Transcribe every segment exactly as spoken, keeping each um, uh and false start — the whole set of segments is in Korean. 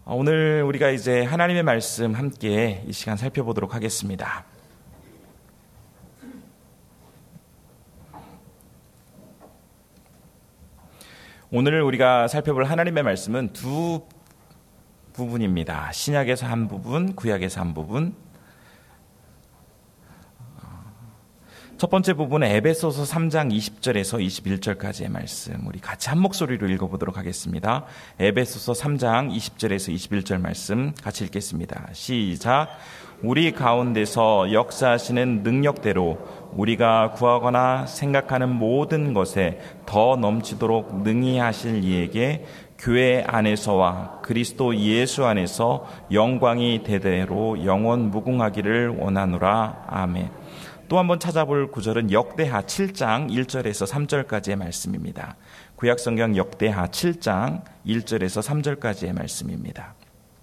오늘 우리가 이제 하나님의 말씀 함께 이 시간 살펴보도록 하겠습니다. 오늘 우리가 살펴볼 하나님의 말씀은 두 부분입니다. 신약에서 한 부분, 구약에서 한 부분. 첫 번째 부분은 에베소서 삼 장 이십 절에서 이십일 절까지의 말씀, 우리 같이 한 목소리로 읽어보도록 하겠습니다. 에베소서 삼 장 이십 절에서 이십일 절 말씀 같이 읽겠습니다. 시작. 우리 가운데서 역사하시는 능력대로 우리가 구하거나 생각하는 모든 것에 더 넘치도록 능히 하실 이에게 교회 안에서와 그리스도 예수 안에서 영광이 대대로 영원 무궁하기를 원하노라. 아멘. 또 한번 찾아볼 구절은 역대하 칠 장 일 절에서 삼 절까지의 말씀입니다. 구약성경 역대하 칠 장 일 절에서 삼 절까지의 말씀입니다.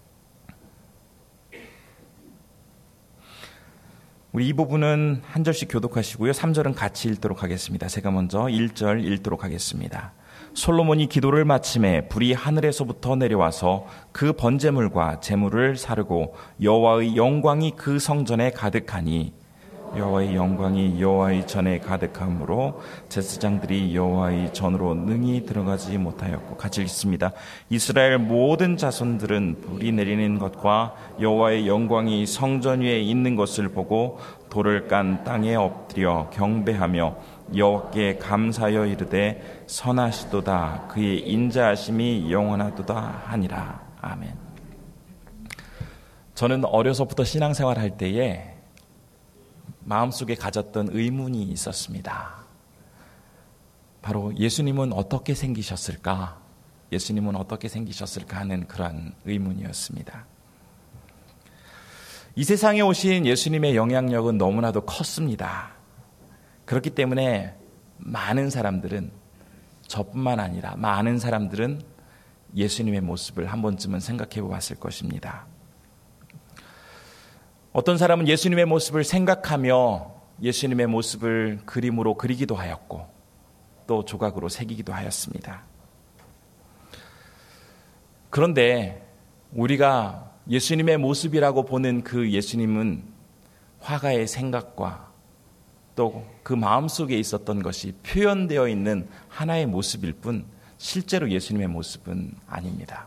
우리 이 부분은 한 절씩 교독하시고요. 삼 절은 같이 읽도록 하겠습니다. 제가 먼저 일 절 읽도록 하겠습니다. 솔로몬이 기도를 마침에 불이 하늘에서부터 내려와서 그 번제물과 제물을 사르고 여호와의 영광이 그 성전에 가득하니 여호와의 영광이 여호와의 전에 가득함으로 제사장들이 여호와의 전으로 능히 들어가지 못하였고, 같이 읽습니다. 이스라엘 모든 자손들은 불이 내리는 것과 여호와의 영광이 성전 위에 있는 것을 보고 돌을 깐 땅에 엎드려 경배하며 여호와께 감사하여 이르되 선하시도다, 그의 인자하심이 영원하도다 하니라. 아멘. 저는 어려서부터 신앙생활 할 때에 마음속에 가졌던 의문이 있었습니다. 바로 예수님은 어떻게 생기셨을까? 예수님은 어떻게 생기셨을까 하는 그러한 의문이었습니다. 이 세상에 오신 예수님의 영향력은 너무나도 컸습니다. 그렇기 때문에 많은 사람들은, 저뿐만 아니라 많은 사람들은 예수님의 모습을 한 번쯤은 생각해 보았을 것입니다. 어떤 사람은 예수님의 모습을 생각하며 예수님의 모습을 그림으로 그리기도 하였고 또 조각으로 새기기도 하였습니다. 그런데 우리가 예수님의 모습이라고 보는 그 예수님은 화가의 생각과 또 그 마음속에 있었던 것이 표현되어 있는 하나의 모습일 뿐 실제로 예수님의 모습은 아닙니다.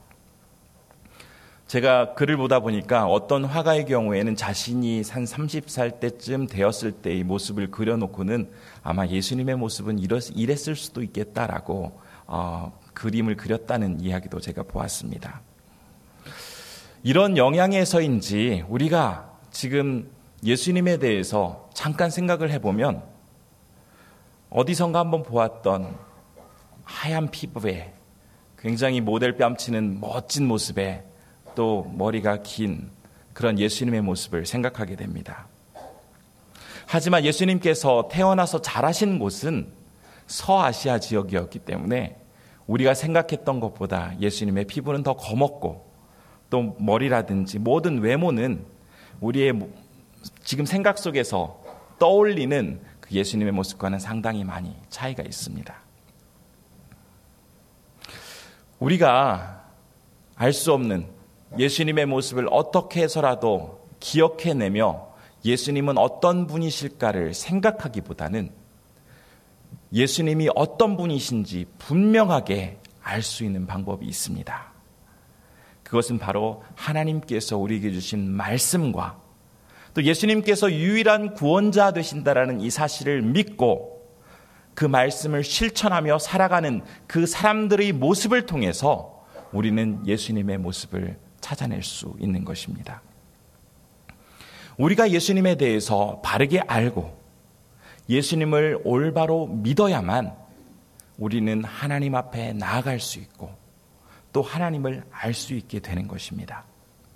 제가 글을 보다 보니까 어떤 화가의 경우에는 자신이 한 서른 살 때쯤 되었을 때의 모습을 그려놓고는 아마 예수님의 모습은 이랬을 수도 있겠다라고 어, 그림을 그렸다는 이야기도 제가 보았습니다. 이런 영향에서인지 우리가 지금 예수님에 대해서 잠깐 생각을 해보면 어디선가 한번 보았던 하얀 피부에 굉장히 모델 뺨치는 멋진 모습에 또 머리가 긴 그런 예수님의 모습을 생각하게 됩니다. 하지만 예수님께서 태어나서 자라신 곳은 서아시아 지역이었기 때문에 우리가 생각했던 것보다 예수님의 피부는 더 검었고 또 머리라든지 모든 외모는 우리의 지금 생각 속에서 떠올리는 그 예수님의 모습과는 상당히 많이 차이가 있습니다. 우리가 알 수 없는 예수님의 모습을 어떻게 해서라도 기억해내며 예수님은 어떤 분이실까를 생각하기보다는 예수님이 어떤 분이신지 분명하게 알 수 있는 방법이 있습니다. 그것은 바로 하나님께서 우리에게 주신 말씀과 또 예수님께서 유일한 구원자 되신다라는 이 사실을 믿고 그 말씀을 실천하며 살아가는 그 사람들의 모습을 통해서 우리는 예수님의 모습을 찾아낼 수 있는 것입니다. 우리가 예수님에 대해서 바르게 알고 예수님을 올바로 믿어야만 우리는 하나님 앞에 나아갈 수 있고 또 하나님을 알 수 있게 되는 것입니다.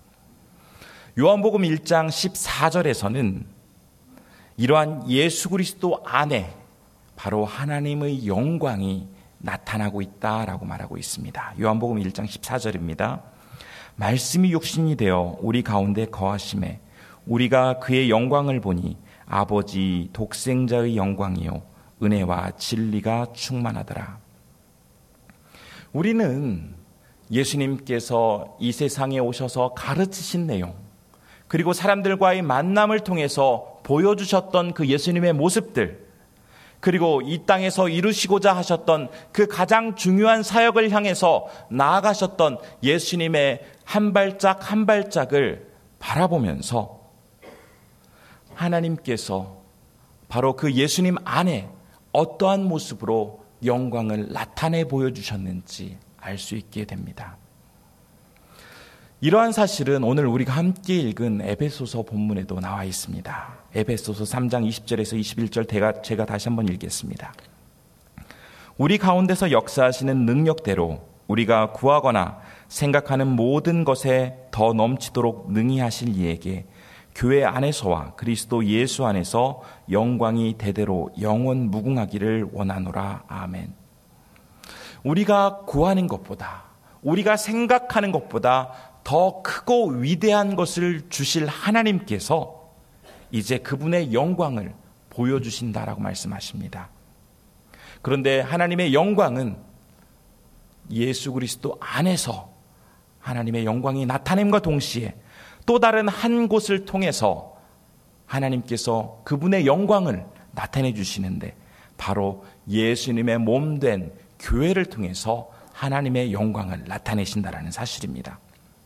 요한복음 일 장 십사 절에서는 이러한 예수 그리스도 안에 바로 하나님의 영광이 나타나고 있다라고 말하고 있습니다. 요한복음 일 장 십사 절입니다. 말씀이 육신이 되어 우리 가운데 거하심에 우리가 그의 영광을 보니 아버지 독생자의 영광이요 은혜와 진리가 충만하더라. 우리는 예수님께서 이 세상에 오셔서 가르치신 내용, 그리고 사람들과의 만남을 통해서 보여주셨던 그 예수님의 모습들, 그리고 이 땅에서 이루시고자 하셨던 그 가장 중요한 사역을 향해서 나아가셨던 예수님의 한 발짝 한 발짝을 바라보면서 하나님께서 바로 그 예수님 안에 어떠한 모습으로 영광을 나타내 보여주셨는지 알 수 있게 됩니다. 이러한 사실은 오늘 우리가 함께 읽은 에베소서 본문에도 나와 있습니다. 에베소서 삼 장 이십 절에서 이십일 절 제가 다시 한번 읽겠습니다. 우리 가운데서 역사하시는 능력대로 우리가 구하거나 생각하는 모든 것에 더 넘치도록 능히 하실 이에게 교회 안에서와 그리스도 예수 안에서 영광이 대대로 영원 무궁하기를 원하노라. 아멘. 우리가 구하는 것보다, 우리가 생각하는 것보다 더 크고 위대한 것을 주실 하나님께서 이제 그분의 영광을 보여주신다라고 말씀하십니다. 그런데 하나님의 영광은 예수 그리스도 안에서 하나님의 영광이 나타냄과 동시에 또 다른 한 곳을 통해서 하나님께서 그분의 영광을 나타내 주시는데, 바로 예수님의 몸된 교회를 통해서 하나님의 영광을 나타내신다라는 사실입니다.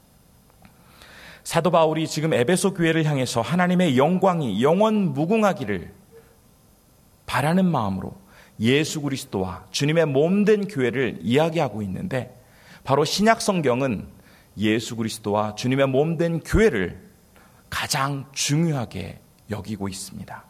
사도 바울이 지금 에베소 교회를 향해서 하나님의 영광이 영원 무궁하기를 바라는 마음으로 예수 그리스도와 주님의 몸된 교회를 이야기하고 있는데, 바로 신약 성경은 예수 그리스도와 주님의 몸된 교회를 가장 중요하게 여기고 있습니다.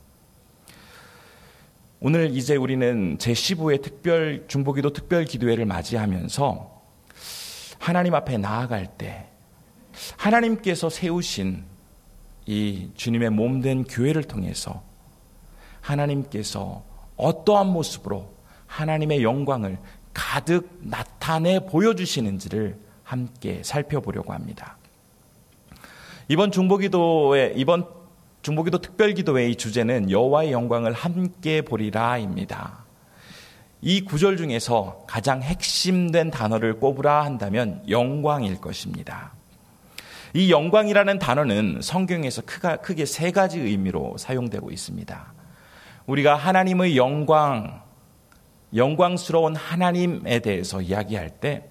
오늘 이제 우리는 제십오 회 특별 중보기도 특별 기도회를 맞이하면서 하나님 앞에 나아갈 때 하나님께서 세우신 이 주님의 몸된 교회를 통해서 하나님께서 어떠한 모습으로 하나님의 영광을 가득 나타내 보여주시는지를 함께 살펴보려고 합니다. 이번 중보기도회, 이번 중보기도 특별기도회의 주제는 여호와의 영광을 함께 보리라입니다. 이 구절 중에서 가장 핵심된 단어를 꼽으라 한다면 영광일 것입니다. 이 영광이라는 단어는 성경에서 크가, 크게 세 가지 의미로 사용되고 있습니다. 우리가 하나님의 영광, 영광스러운 하나님에 대해서 이야기할 때,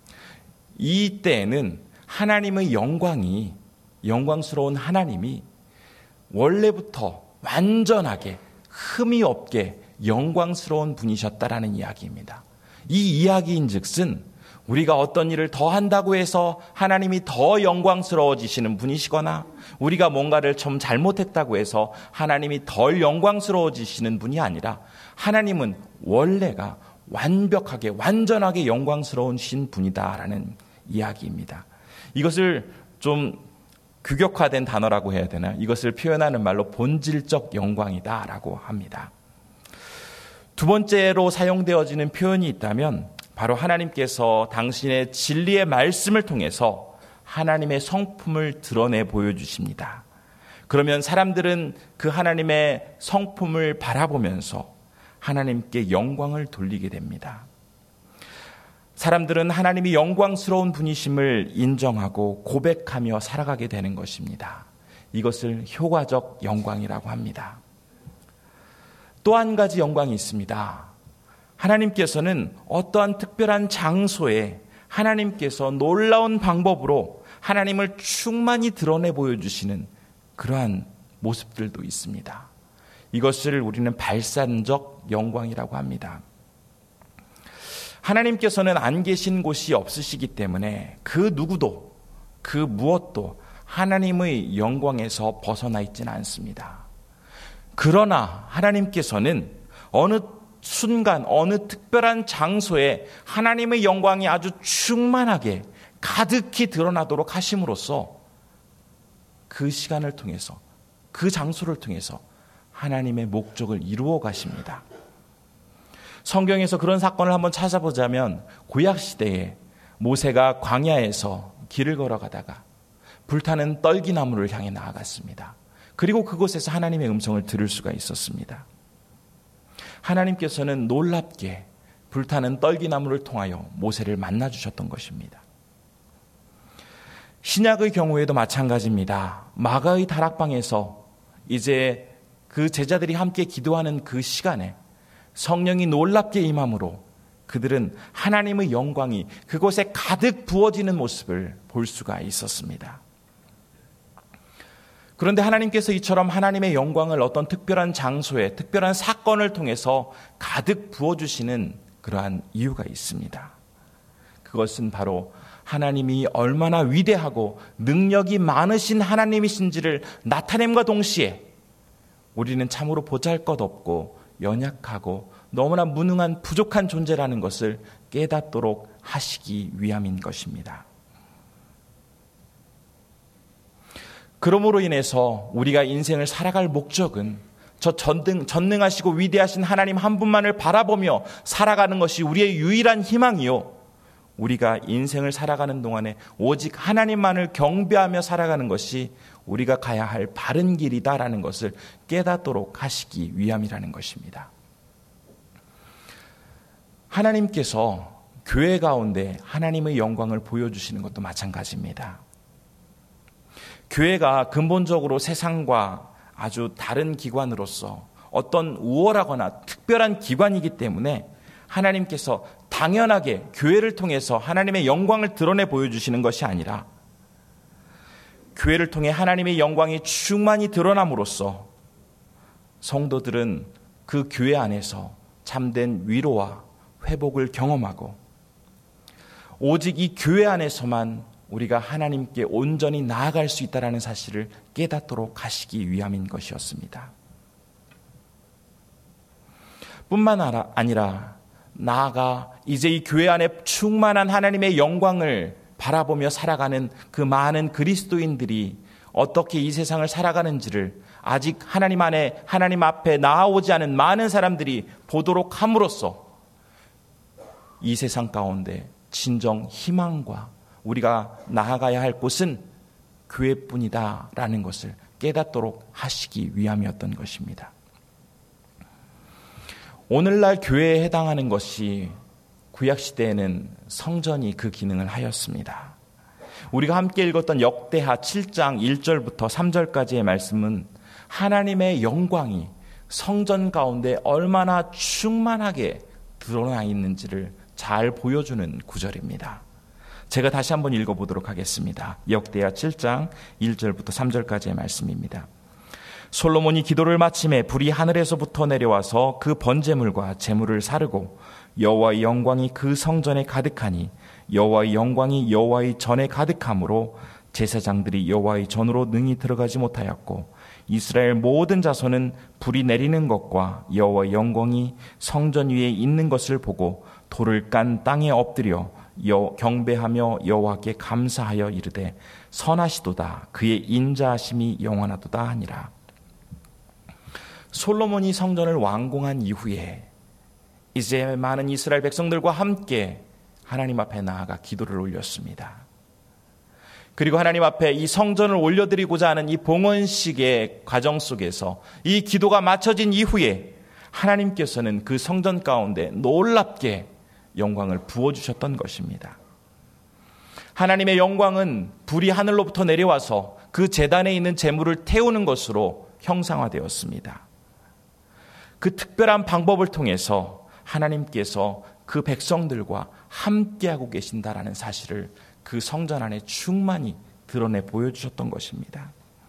이때에는 하나님의 영광이, 영광스러운 하나님이 원래부터 완전하게 흠이 없게 영광스러운 분이셨다라는 이야기입니다. 이 이야기인 즉슨 우리가 어떤 일을 더 한다고 해서 하나님이 더 영광스러워지시는 분이시거나, 우리가 뭔가를 좀 잘못했다고 해서 하나님이 덜 영광스러워지시는 분이 아니라, 하나님은 원래가 완벽하게 완전하게 영광스러우신 분이다라는 이야기입니다. 이것을 좀 규격화된 단어라고 해야 되나? 이것을 표현하는 말로 본질적 영광이다라고 합니다. 두 번째로 사용되어지는 표현이 있다면 바로 하나님께서 당신의 진리의 말씀을 통해서 하나님의 성품을 드러내 보여주십니다. 그러면 사람들은 그 하나님의 성품을 바라보면서 하나님께 영광을 돌리게 됩니다. 사람들은 하나님이 영광스러운 분이심을 인정하고 고백하며 살아가게 되는 것입니다. 이것을 효과적 영광이라고 합니다. 또 한 가지 영광이 있습니다. 하나님께서는 어떠한 특별한 장소에 하나님께서 놀라운 방법으로 하나님을 충만히 드러내 보여주시는 그러한 모습들도 있습니다. 이것을 우리는 발산적 영광이라고 합니다. 하나님께서는 안 계신 곳이 없으시기 때문에 그 누구도 그 무엇도 하나님의 영광에서 벗어나 있지는 않습니다. 그러나 하나님께서는 어느 순간 어느 특별한 장소에 하나님의 영광이 아주 충만하게 가득히 드러나도록 하심으로써 그 시간을 통해서 그 장소를 통해서 하나님의 목적을 이루어 가십니다. 성경에서 그런 사건을 한번 찾아보자면 구약시대에 모세가 광야에서 길을 걸어가다가 불타는 떨기나무를 향해 나아갔습니다. 그리고 그곳에서 하나님의 음성을 들을 수가 있었습니다. 하나님께서는 놀랍게 불타는 떨기나무를 통하여 모세를 만나 주셨던 것입니다. 신약의 경우에도 마찬가지입니다. 마가의 다락방에서 이제 그 제자들이 함께 기도하는 그 시간에 성령이 놀랍게 임함으로 그들은 하나님의 영광이 그곳에 가득 부어지는 모습을 볼 수가 있었습니다. 그런데 하나님께서 이처럼 하나님의 영광을 어떤 특별한 장소에 특별한 사건을 통해서 가득 부어주시는 그러한 이유가 있습니다. 그것은 바로 하나님이 얼마나 위대하고 능력이 많으신 하나님이신지를 나타냄과 동시에 우리는 참으로 보잘것없고 연약하고 너무나 무능한 부족한 존재라는 것을 깨닫도록 하시기 위함인 것입니다. 그러므로 인해서 우리가 인생을 살아갈 목적은 저 전능, 전능하시고 위대하신 하나님 한 분만을 바라보며 살아가는 것이 우리의 유일한 희망이요, 우리가 인생을 살아가는 동안에 오직 하나님만을 경배하며 살아가는 것이 우리가 가야 할 바른 길이다라는 것을 깨닫도록 하시기 위함이라는 것입니다. 하나님께서 교회 가운데 하나님의 영광을 보여주시는 것도 마찬가지입니다. 교회가 근본적으로 세상과 아주 다른 기관으로서 어떤 우월하거나 특별한 기관이기 때문에 하나님께서 당연하게 교회를 통해서 하나님의 영광을 드러내 보여주시는 것이 아니라 교회를 통해 하나님의 영광이 충만히 드러남으로써 성도들은 그 교회 안에서 참된 위로와 회복을 경험하고 오직 이 교회 안에서만 우리가 하나님께 온전히 나아갈 수 있다는 사실을 깨닫도록 하시기 위함인 것이었습니다. 뿐만 아니라 나아가 이제 이 교회 안에 충만한 하나님의 영광을 바라보며 살아가는 그 많은 그리스도인들이 어떻게 이 세상을 살아가는지를 아직 하나님 안에 하나님 앞에 나아오지 않은 많은 사람들이 보도록 함으로써 이 세상 가운데 진정 희망과 우리가 나아가야 할 곳은 교회뿐이다라는 것을 깨닫도록 하시기 위함이었던 것입니다. 오늘날 교회에 해당하는 것이 구약시대에는 성전이 그 기능을 하였습니다. 우리가 함께 읽었던 역대하 칠 장 일 절부터 삼 절까지의 말씀은 하나님의 영광이 성전 가운데 얼마나 충만하게 드러나 있는지를 잘 보여주는 구절입니다. 제가 다시 한번 읽어보도록 하겠습니다. 역대하 칠 장 일 절부터 삼 절까지의 말씀입니다. 솔로몬이 기도를 마침에 불이 하늘에서부터 내려와서 그 번제물과 제물을 사르고 여호와의 영광이 그 성전에 가득하니 여호와의 영광이 여호와의 전에 가득함으로 제사장들이 여호와의 전으로 능히 들어가지 못하였고 이스라엘 모든 자손은 불이 내리는 것과 여호와의 영광이 성전 위에 있는 것을 보고 돌을 깐 땅에 엎드려 여, 경배하며 여호와께 감사하여 이르되 선하시도다 그의 인자하심이 영원하도다 하니라. 솔로몬이 성전을 완공한 이후에 이제 많은 이스라엘 백성들과 함께 하나님 앞에 나아가 기도를 올렸습니다. 그리고 하나님 앞에 이 성전을 올려드리고자 하는 이 봉헌식의 과정 속에서 이 기도가 마쳐진 이후에 하나님께서는 그 성전 가운데 놀랍게 영광을 부어주셨던 것입니다. 하나님의 영광은 불이 하늘로부터 내려와서 그 제단에 있는 제물을 태우는 것으로 형상화되었습니다. 그 특별한 방법을 통해서 하나님께서 그 백성들과 함께하고 계신다라는 사실을 그 성전 안에 충만히 드러내 보여주셨던 것입니다.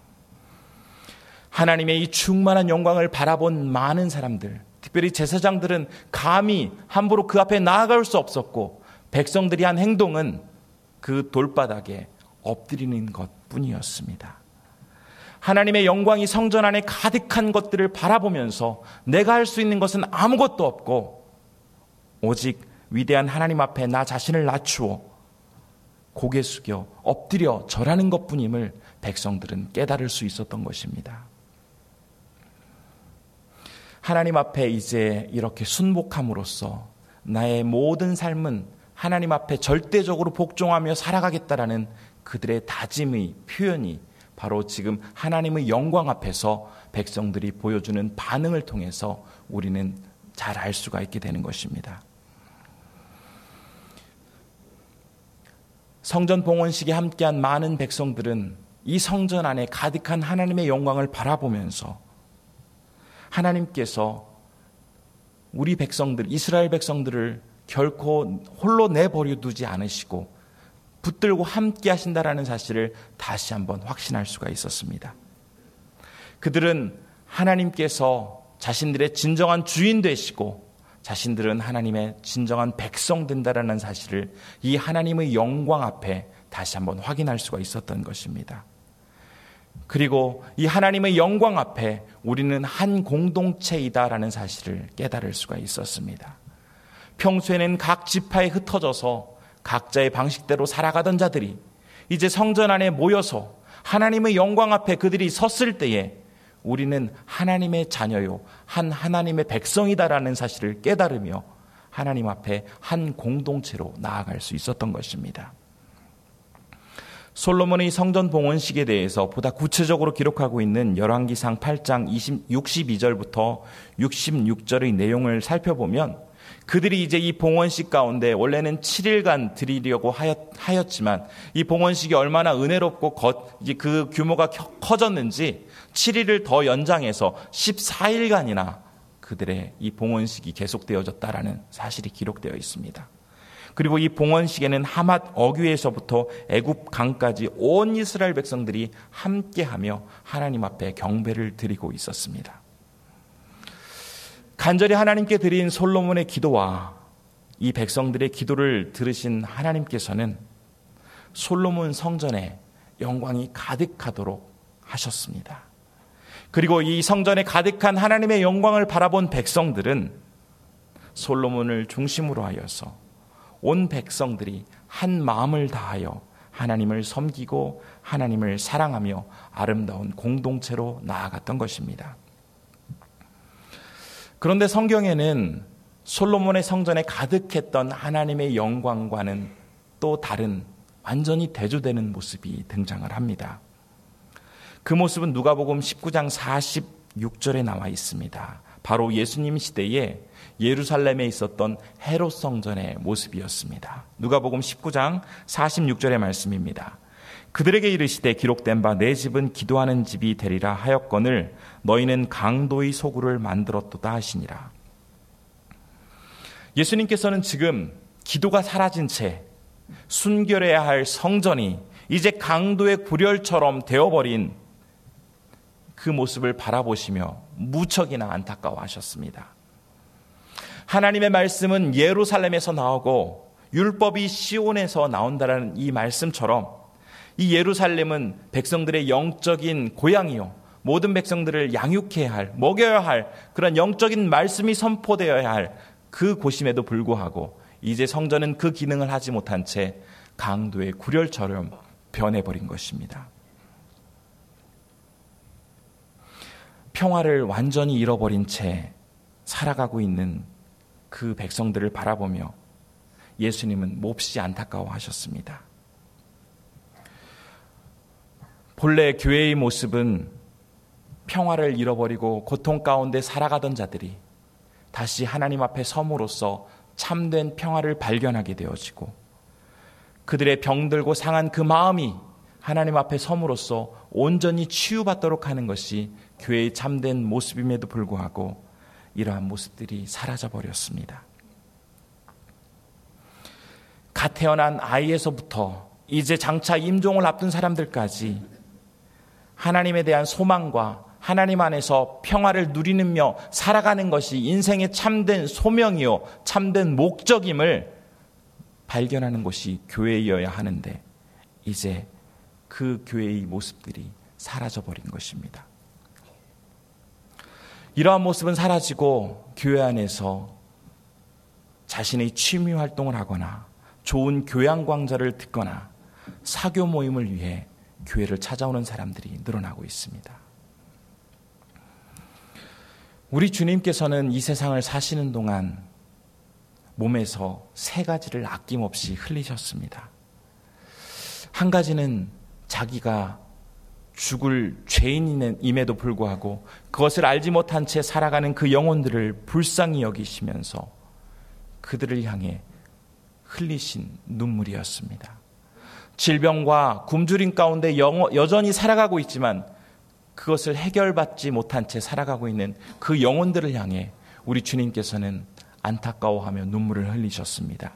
하나님의 이 충만한 영광을 바라본 많은 사람들, 특별히 제사장들은 감히 함부로 그 앞에 나아갈 수 없었고 백성들이 한 행동은 그 돌바닥에 엎드리는 것뿐이었습니다. 하나님의 영광이 성전 안에 가득한 것들을 바라보면서 내가 할 수 있는 것은 아무것도 없고 오직 위대한 하나님 앞에 나 자신을 낮추어 고개 숙여 엎드려 절하는 것뿐임을 백성들은 깨달을 수 있었던 것입니다. 하나님 앞에 이제 이렇게 순복함으로써 나의 모든 삶은 하나님 앞에 절대적으로 복종하며 살아가겠다라는 그들의 다짐의 표현이 바로 지금 하나님의 영광 앞에서 백성들이 보여주는 반응을 통해서 우리는 잘 알 수가 있게 되는 것입니다. 성전 봉헌식에 함께한 많은 백성들은 이 성전 안에 가득한 하나님의 영광을 바라보면서 하나님께서 우리 백성들, 이스라엘 백성들을 결코 홀로 내버려 두지 않으시고 붙들고 함께 하신다라는 사실을 다시 한번 확신할 수가 있었습니다. 그들은 하나님께서 자신들의 진정한 주인 되시고 자신들은 하나님의 진정한 백성 된다라는 사실을 이 하나님의 영광 앞에 다시 한번 확인할 수가 있었던 것입니다. 그리고 이 하나님의 영광 앞에 우리는 한 공동체이다라는 사실을 깨달을 수가 있었습니다. 평소에는 각 지파에 흩어져서 각자의 방식대로 살아가던 자들이 이제 성전 안에 모여서 하나님의 영광 앞에 그들이 섰을 때에 우리는 하나님의 자녀요, 한 하나님의 백성이다라는 사실을 깨달으며 하나님 앞에 한 공동체로 나아갈 수 있었던 것입니다. 솔로몬의 성전 봉헌식에 대해서 보다 구체적으로 기록하고 있는 열왕기상 팔 장 육십이 절부터 육십육 절의 내용을 살펴보면 그들이 이제 이 봉헌식 가운데 원래는 칠 일간 드리려고 하였, 하였지만 이 봉헌식이 얼마나 은혜롭고 거, 이제 그 규모가 커졌는지 칠 일을 더 연장해서 십사 일간이나 그들의 이 봉헌식이 계속되어졌다라는 사실이 기록되어 있습니다. 그리고 이 봉헌식에는 하맛 어귀에서부터 애굽 강까지 온 이스라엘 백성들이 함께하며 하나님 앞에 경배를 드리고 있었습니다. 간절히 하나님께 드린 솔로몬의 기도와 이 백성들의 기도를 들으신 하나님께서는 솔로몬 성전에 영광이 가득하도록 하셨습니다. 그리고 이 성전에 가득한 하나님의 영광을 바라본 백성들은 솔로몬을 중심으로 하여서 온 백성들이 한 마음을 다하여 하나님을 섬기고 하나님을 사랑하며 아름다운 공동체로 나아갔던 것입니다. 그런데 성경에는 솔로몬의 성전에 가득했던 하나님의 영광과는 또 다른 완전히 대조되는 모습이 등장을 합니다. 그 모습은 누가복음 십구 장 사십육 절에 나와 있습니다. 바로 예수님 시대에 예루살렘에 있었던 헤롯 성전의 모습이었습니다. 누가복음 십구 장 사십육 절의 말씀입니다. 그들에게 이르시되 기록된 바 내 집은 기도하는 집이 되리라 하였거늘 너희는 강도의 소굴을 만들었도다 하시니라. 예수님께서는 지금 기도가 사라진 채 순결해야 할 성전이 이제 강도의 굴열처럼 되어버린 그 모습을 바라보시며 무척이나 안타까워하셨습니다. 하나님의 말씀은 예루살렘에서 나오고 율법이 시온에서 나온다는 이 말씀처럼 이 예루살렘은 백성들의 영적인 고향이요, 모든 백성들을 양육해야 할, 먹여야 할 그런 영적인 말씀이 선포되어야 할 그 곳임에도 불구하고 이제 성전은 그 기능을 하지 못한 채 강도의 굴열처럼 변해버린 것입니다. 평화를 완전히 잃어버린 채 살아가고 있는 그 백성들을 바라보며 예수님은 몹시 안타까워하셨습니다. 본래 교회의 모습은 평화를 잃어버리고 고통 가운데 살아가던 자들이 다시 하나님 앞에 섬으로써 참된 평화를 발견하게 되어지고 그들의 병들고 상한 그 마음이 하나님 앞에 섬으로써 온전히 치유받도록 하는 것이 교회의 참된 모습임에도 불구하고 이러한 모습들이 사라져버렸습니다. 갓 태어난 아이에서부터 이제 장차 임종을 앞둔 사람들까지 하나님에 대한 소망과 하나님 안에서 평화를 누리며 살아가는 것이 인생의 참된 소명이요 참된 목적임을 발견하는 곳이 교회이어야 하는데 이제 그 교회의 모습들이 사라져버린 것입니다. 이러한 모습은 사라지고 교회 안에서 자신의 취미 활동을 하거나 좋은 교양 강좌를 듣거나 사교 모임을 위해 교회를 찾아오는 사람들이 늘어나고 있습니다. 우리 주님께서는 이 세상을 사시는 동안 몸에서 세 가지를 아낌없이 흘리셨습니다. 한 가지는 자기가 죽을 죄인임에도 불구하고 그것을 알지 못한 채 살아가는 그 영혼들을 불쌍히 여기시면서 그들을 향해 흘리신 눈물이었습니다. 질병과 굶주림 가운데 여전히 살아가고 있지만 그것을 해결받지 못한 채 살아가고 있는 그 영혼들을 향해 우리 주님께서는 안타까워하며 눈물을 흘리셨습니다.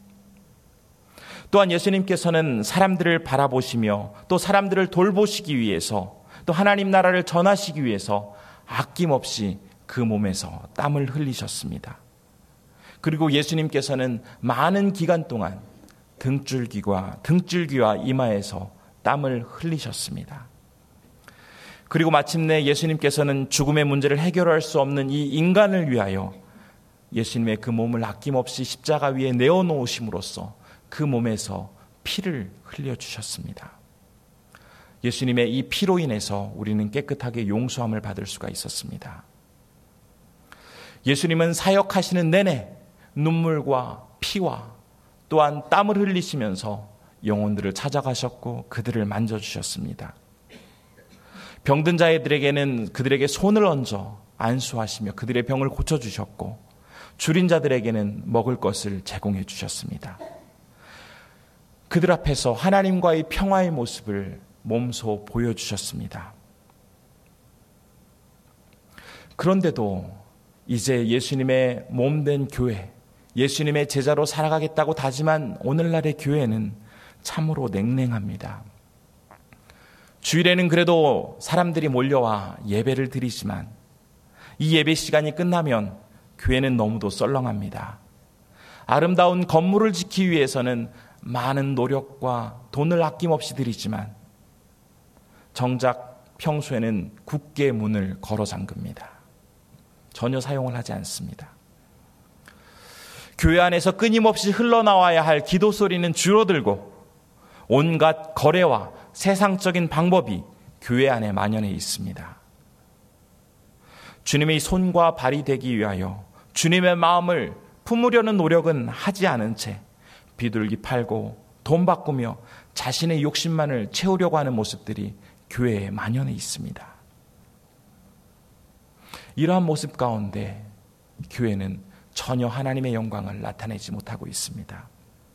또한 예수님께서는 사람들을 바라보시며 또 사람들을 돌보시기 위해서 또 하나님 나라를 전하시기 위해서 아낌없이 그 몸에서 땀을 흘리셨습니다. 그리고 예수님께서는 많은 기간 동안 등줄기와 등줄기와 이마에서 땀을 흘리셨습니다. 그리고 마침내 예수님께서는 죽음의 문제를 해결할 수 없는 이 인간을 위하여 예수님의 그 몸을 아낌없이 십자가 위에 내어놓으심으로써 그 몸에서 피를 흘려주셨습니다. 예수님의 이 피로 인해서 우리는 깨끗하게 용서함을 받을 수가 있었습니다. 예수님은 사역하시는 내내 눈물과 피와 또한 땀을 흘리시면서 영혼들을 찾아가셨고 그들을 만져주셨습니다. 병든 자들에게는 그들에게 손을 얹어 안수하시며 그들의 병을 고쳐주셨고 줄인 자들에게는 먹을 것을 제공해 주셨습니다. 그들 앞에서 하나님과의 평화의 모습을 몸소 보여주셨습니다. 그런데도 이제 예수님의 몸된 교회, 예수님의 제자로 살아가겠다고 다짐한 오늘날의 교회는 참으로 냉랭합니다. 주일에는 그래도 사람들이 몰려와 예배를 드리지만 이 예배 시간이 끝나면 교회는 너무도 썰렁합니다. 아름다운 건물을 지키기 위해서는 많은 노력과 돈을 아낌없이 드리지만 정작 평소에는 굳게 문을 걸어 잠깁니다. 전혀 사용을 하지 않습니다. 교회 안에서 끊임없이 흘러나와야 할 기도 소리는 줄어들고 온갖 거래와 세상적인 방법이 교회 안에 만연해 있습니다. 주님의 손과 발이 되기 위하여 주님의 마음을 품으려는 노력은 하지 않은 채 비둘기 팔고 돈 바꾸며 자신의 욕심만을 채우려고 하는 모습들이 교회에 만연해 있습니다. 이러한 모습 가운데 교회는 전혀 하나님의 영광을 나타내지 못하고 있습니다.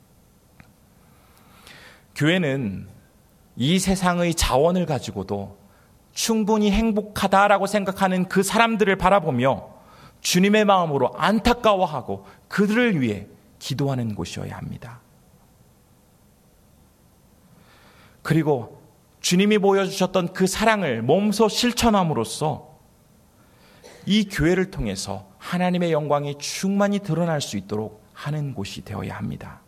교회는 이 세상의 자원을 가지고도 충분히 행복하다라고 생각하는 그 사람들을 바라보며 주님의 마음으로 안타까워하고 그들을 위해 기도하는 곳이어야 합니다. 그리고 주님이 보여주셨던 그 사랑을 몸소 실천함으로써 이 교회를 통해서 하나님의 영광이 충만히 드러날 수 있도록 하는 곳이 되어야 합니다.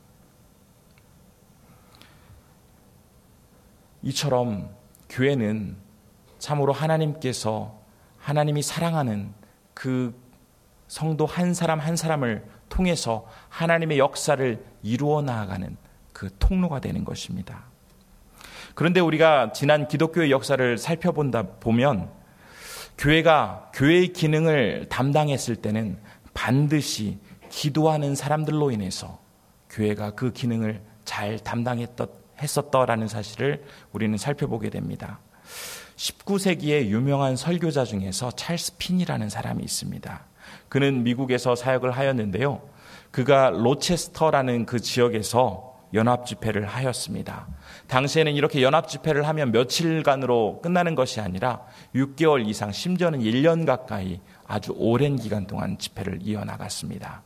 이처럼 교회는 참으로 하나님께서 하나님이 사랑하는 그 성도 한 사람 한 사람을 통해서 하나님의 역사를 이루어 나아가는 그 통로가 되는 것입니다. 그런데 우리가 지난 기독교의 역사를 살펴본다 보면 교회가 교회의 기능을 담당했을 때는 반드시 기도하는 사람들로 인해서 교회가 그 기능을 잘 담당했었다라는 사실을 우리는 살펴보게 됩니다. 십구 세기의 유명한 설교자 중에서 찰스 핀이라는 사람이 있습니다. 그는 미국에서 사역을 하였는데요. 그가 로체스터라는 그 지역에서 연합집회를 하였습니다. 당시에는 이렇게 연합집회를 하면 며칠간으로 끝나는 것이 아니라 육 개월 이상, 심지어는 일 년 가까이 아주 오랜 기간 동안 집회를 이어나갔습니다.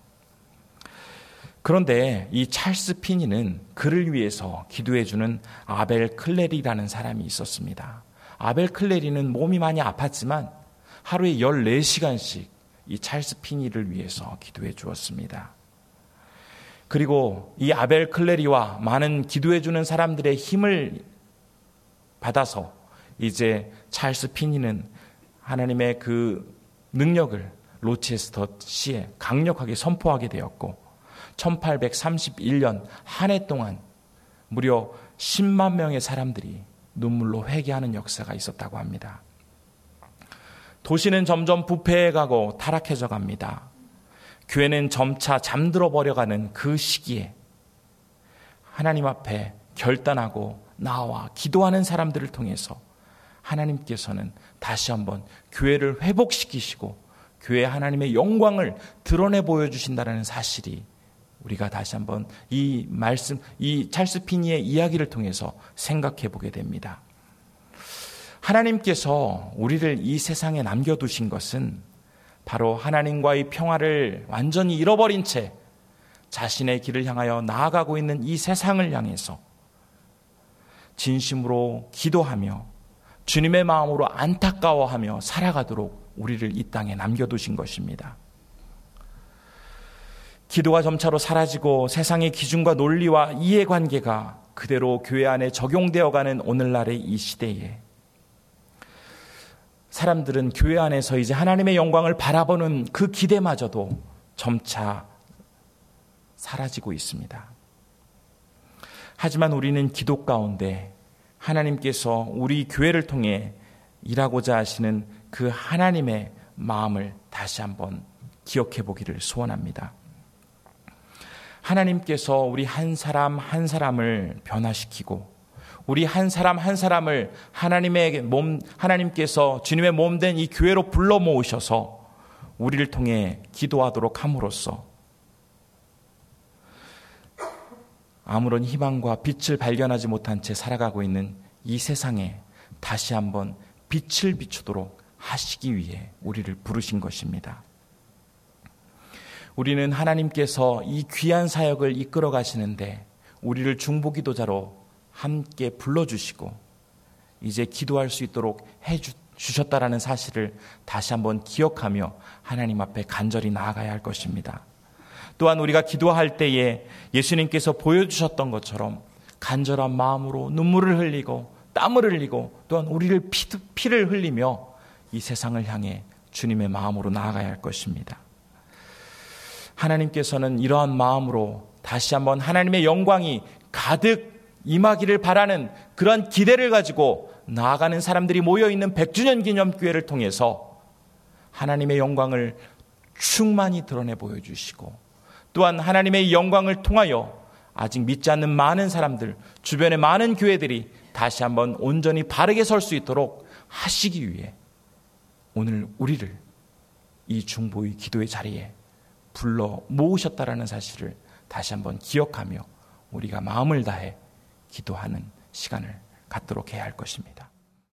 그런데 이 찰스 피니는 그를 위해서 기도해주는 아벨 클레리라는 사람이 있었습니다. 아벨 클레리는 몸이 많이 아팠지만 하루에 열네 시간씩 이 찰스 피니를 위해서 기도해 주었습니다. 그리고 이 아벨 클레리와 많은 기도해주는 사람들의 힘을 받아서 이제 찰스 피니는 하나님의 그 능력을 로체스터 시에 강력하게 선포하게 되었고 천팔백삼십일 년 한 해 동안 무려 십만 명의 사람들이 눈물로 회개하는 역사가 있었다고 합니다. 도시는 점점 부패해가고 타락해져 갑니다. 교회는 점차 잠들어 버려가는 그 시기에 하나님 앞에 결단하고 나와 기도하는 사람들을 통해서 하나님께서는 다시 한번 교회를 회복시키시고 교회 하나님의 영광을 드러내 보여주신다는 사실이 우리가 다시 한번 이 말씀, 이 찰스 피니의 이야기를 통해서 생각해 보게 됩니다. 하나님께서 우리를 이 세상에 남겨두신 것은 바로 하나님과의 평화를 완전히 잃어버린 채 자신의 길을 향하여 나아가고 있는 이 세상을 향해서 진심으로 기도하며 주님의 마음으로 안타까워하며 살아가도록 우리를 이 땅에 남겨두신 것입니다. 기도가 점차로 사라지고 세상의 기준과 논리와 이해관계가 그대로 교회 안에 적용되어가는 오늘날의 이 시대에 사람들은 교회 안에서 이제 하나님의 영광을 바라보는 그 기대마저도 점차 사라지고 있습니다. 하지만 우리는 기도 가운데 하나님께서 우리 교회를 통해 일하고자 하시는 그 하나님의 마음을 다시 한번 기억해 보기를 소원합니다. 하나님께서 우리 한 사람 한 사람을 변화시키고 우리 한 사람 한 사람을 하나님의 몸, 하나님께서 주님의 몸 된 이 교회로 불러 모으셔서 우리를 통해 기도하도록 함으로써 아무런 희망과 빛을 발견하지 못한 채 살아가고 있는 이 세상에 다시 한번 빛을 비추도록 하시기 위해 우리를 부르신 것입니다. 우리는 하나님께서 이 귀한 사역을 이끌어 가시는데 우리를 중보기도자로 함께 불러주시고 이제 기도할 수 있도록 해주셨다라는 사실을 다시 한번 기억하며 하나님 앞에 간절히 나아가야 할 것입니다. 또한 우리가 기도할 때에 예수님께서 보여주셨던 것처럼 간절한 마음으로 눈물을 흘리고 땀을 흘리고 또한 우리를 피, 피를 흘리며 이 세상을 향해 주님의 마음으로 나아가야 할 것입니다. 하나님께서는 이러한 마음으로 다시 한번 하나님의 영광이 가득 임하기를 바라는 그런 기대를 가지고 나아가는 사람들이 모여있는 백 주년 기념교회를 통해서 하나님의 영광을 충만히 드러내 보여주시고 또한 하나님의 영광을 통하여 아직 믿지 않는 많은 사람들, 주변의 많은 교회들이 다시 한번 온전히 바르게 설 수 있도록 하시기 위해 오늘 우리를 이 중보의 기도의 자리에 불러 모으셨다라는 사실을 다시 한번 기억하며 우리가 마음을 다해 기도하는 시간을 갖도록 해야 할 것입니다.